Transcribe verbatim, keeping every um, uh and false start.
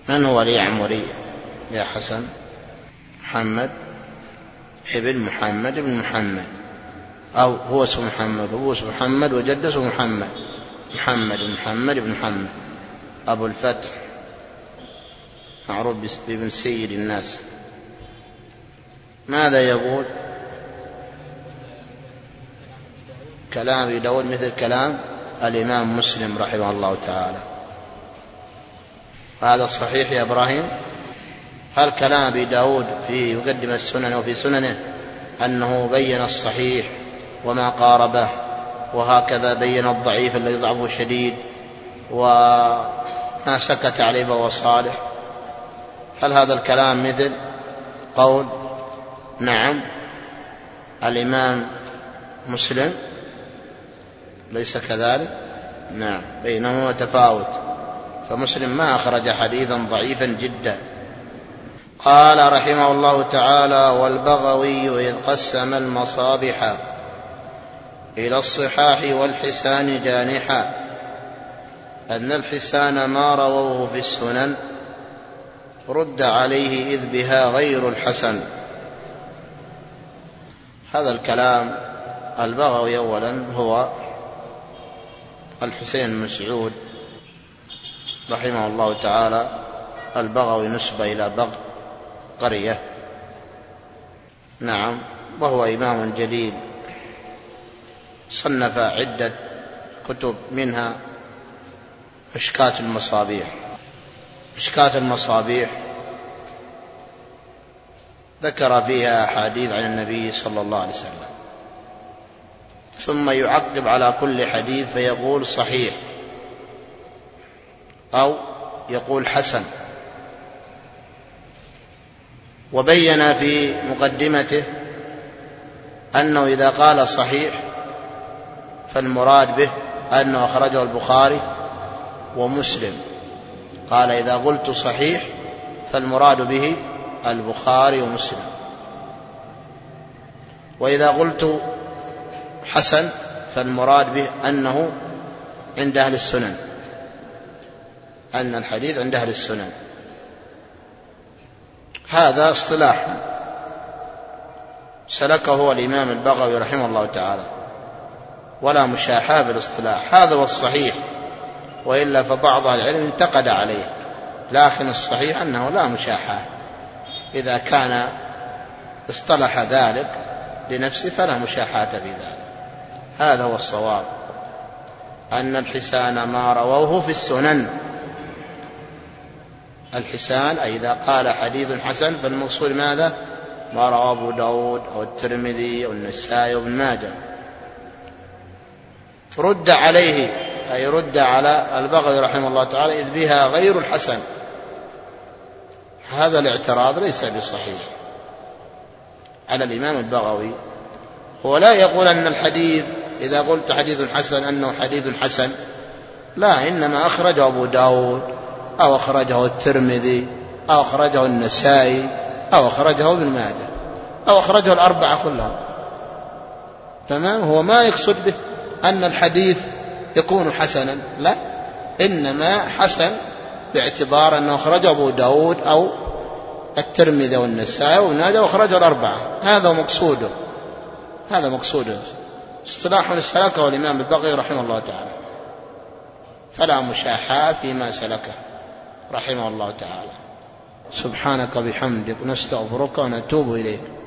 من هو اليعمري يا حسن؟ محمد ابن محمد ابن محمد، أو هو اسم محمد هو اسم محمد وجد اسم محمد، محمد محمد ابن محمد أبو الفتح، معروف بابن سيد الناس. ماذا يقول؟ كلام أبي داود مثل كلام الإمام مسلم رحمه الله تعالى. هذا صحيح يا إبراهيم؟ هل كلام أبي داود في مقدمة السنن وفي سننه أنه بين الصحيح وما قاربه، وهكذا بين الضعيف الذي ضعفه شديد وما سكت عليه فهو صالح؟ هل هذا الكلام مثل قول نعم الإمام مسلم؟ ليس كذلك. نعم، بينهما تفاوت، فمسلم ما أخرج حديثا ضعيفا جدا. قال رحمه الله تعالى: والبغوي إذ قسم المصابح إلى الصحاح والحسان جانحا، أن الحسان ما رووه في السنن رد عليه إذ بها غير الحسن. هذا الكلام البغوي أولا هو الحسين بن مسعود رحمه الله تعالى. البغوي نسبة إلى بغ قرية، نعم، وهو إمام جليل صنف عدة كتب، منها مشكاة المصابيح. مشكاة المصابيح ذكر فيها أحاديث عن النبي صلى الله عليه وسلم، ثم يعقب على كل حديث فيقول صحيح أو يقول حسن. وبين في مقدمته أنه إذا قال صحيح فالمراد به أنه أخرجه البخاري ومسلم. قال إذا قلت صحيح فالمراد به البخاري ومسلم. وإذا قلت حسن فالمراد به أنه عند أهل السنن، أن الحديث عند أهل السنن. هذا اصطلاح سلكه الإمام البغوي رحمه الله تعالى، ولا مشاحة بالاصطلاح، هذا هو الصحيح، وإلا فبعض العلم انتقد عليه، لكن الصحيح أنه لا مشاحة. إذا كان اصطلح ذلك لنفسه فلا مشاحة في ذلك. هذا هو الصواب، أن الحسان ما رووه في السنن. الحسان أي إذا قال حديث حسن فالمقصود ماذا؟ ما رواه أبو داود أو الترمذي أو النسائي أو ابن ماجه. رد عليه أي رد على البغوي رحمه الله تعالى إذ بها غير الحسن. هذا الاعتراض ليس بصحيح على الإمام البغوي. هو لا يقول أن الحديث إذا قلت حديث حسن أنه حديث حسن، لا، إنما أخرجه أبو داود أو أخرجه الترمذي أو أخرجه النسائي أو أخرجه ابن ماجه أو أخرجه الأربعة كلهم. تمام؟ هو ما يقصد به أن الحديث يكون حسنا، لا، إنما حسن باعتبار أنه أخرجه أبو داود أو الترمذي والنسائي وابن ماجه وأخرجه الأربعة. هذا مقصوده، هذا مقصوده، اصطلاح سلكه الإمام البغوي رحمه الله تعالى، فلا مشاحة فيما سلكه رحمه الله تعالى. سبحانك بحمدك نستغفرك ونتوب إليك.